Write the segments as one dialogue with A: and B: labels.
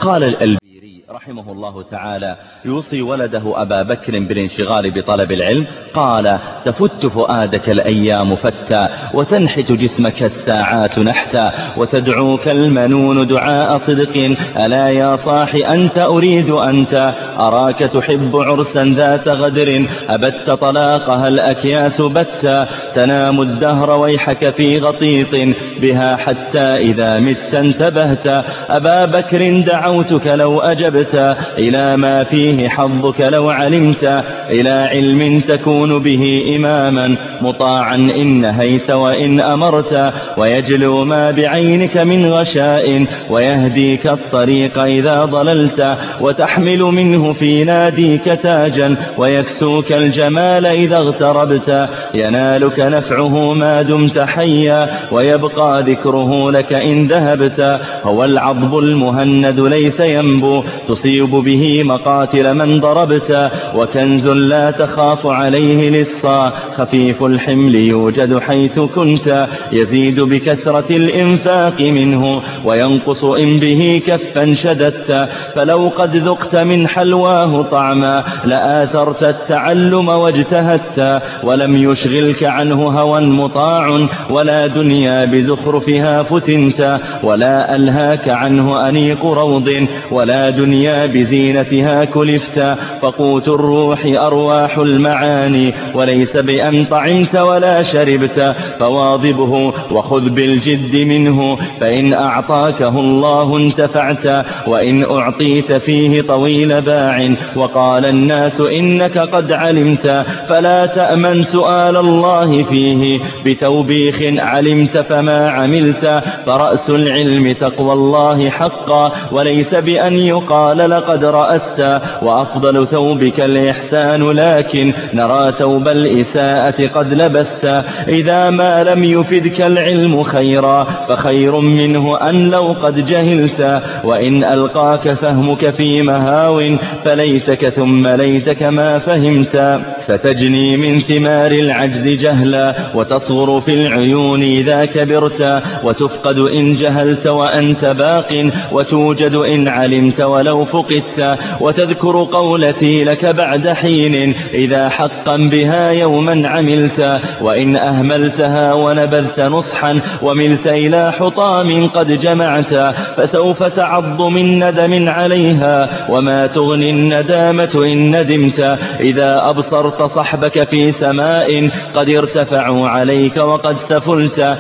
A: قال الألبيري رحمه الله تعالى يوصي ولده أبا بكر بالانشغال بطلب العلم، قال: تفت فؤادك الأيام فتا، وتنحت جسمك الساعات نحتا، وتدعوك المنون دعاء صدق، ألا يا صاح أنت أريد أنت، أراك تحب عرسا ذات غدر، أبت طلاقها الأكياس بتا، تنام الدهر ويحك في غطيط بها حتى إذا مت انتبهت، أبا بكر دعوتك لو أجبت إلى ما فيه حظك لو علمت، إلى علم تكون به إماما مطاعا إن نهيت وإن أمرت، ويجلو ما بعينك من غشاء، ويهديك الطريق إذا ضللت، وتحمل منه في ناديك تاجا، ويكسوك الجمال إذا اغتربت، ينالك نفعه ما دمت حيا، ويبقى ذكره لك إن ذهبت، هو العضب المهند ليس ينبو، تصيب به مقاتل من ضربت، وكنز لا تخاف عليه لصا، خفيف الحمل يوجد حيث كنت، يزيد بكثرة الإنفاق منه، وينقص إن به كفا شددت، فلو قد ذقت من حلواه طعما لآثرت التعلم واجتهدت، ولم يشغلك عنه هوى مطاع، ولا دنيا بزخرفها فتنت، ولا ألهاك عنه أنيق روض، ولا دنيا بزينتها كلفت، فقوت الروح أرواح المعاني، وليس بأن طعمت ولا شربت، فواظبه وخذ بالجد منه، فإن أعطاكه الله انتفعت، وإن أعطيت فيه طويل باع، وقال الناس إنك قد علمت، فلا تأمن سؤال الله فيه بتوبيخ، علمت فما عملت، فرأس العلم تقوى الله حقا، وليس بأن يقال لقد رأست، وأفضل ثوبك الإحسان، لكن نرى ثوب الإساءة قد لبست، إذا ما لم يفدك العلم خيرا فخير منه أن لو قد جهلت، وإن ألقاك فهمك في مهاو فليتك ثم ليتك ما فهمت، ستجني من ثمار العجز جهلا، وتصغر في العيون إذا كبرت، وتفقد إن جهلت وأنت باق، وتوجد إن علمت ولو فقدت، وتذكر قولتي لك بعد حين إذا حقا بها يوما عملت، وإن أهملتها ونبذت نصحا وملت إلى حطام قد جمعت، فسوف تعض من ندم عليها، وما تغني الندامة إن ندمت، إذا أبصرت صحبك في سماء قد ارتفعوا عليك وقد سفلت،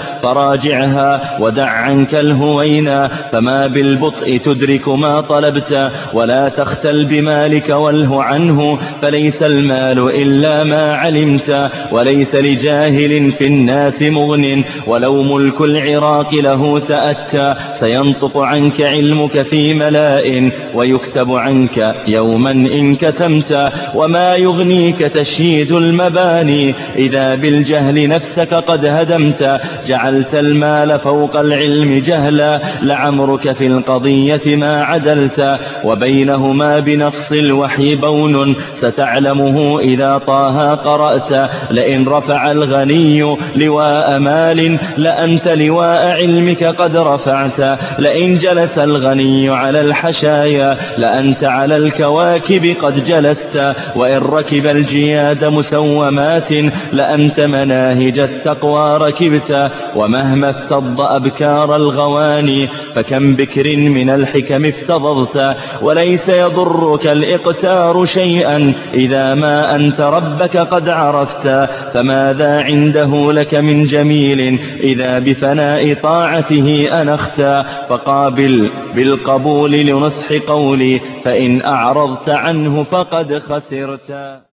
A: فراجعها ودع عنك الهوينا، فما بالبطء تدرك ما طلبت، ولا تختل بمالك واله عنه، فليس المال إلا ما علمت، وليس لجاهل في الناس مغن، ولو ملك العراق له تأتى، سينطق عنك علمك في ملاء، ويكتب عنك يوما إن كتمت، وما يغنيك تشييد المباني إذا بالجهل نفسك قد هدمت، جعلت المال فوق العلم جهلا، لعمرك في القضية ما عدلت، وبينهما بنص الوحي بون ستعلمه إذا طه قرأت، لئن رفع الغني لواء مال لأنت لواء علمك قد رفعت، لئن جلس الغني على الحشايا لأنت على الكواكب قد جلست، وإن ركب الجياد مسومات لأنت مناهج التقوى ركبت، ومهما افتض أبكار الغواني فكم بكر من الحكم افتضضت، وليس يضرك الإقتار شيئا إذا ما أنت ربك قد عرفت، فماذا عنده لك من جميل إذا بفناء طاعته أنخت، فقابل بالقبول لنصح قولي، فإن أعرضت عنه فقد خسرت.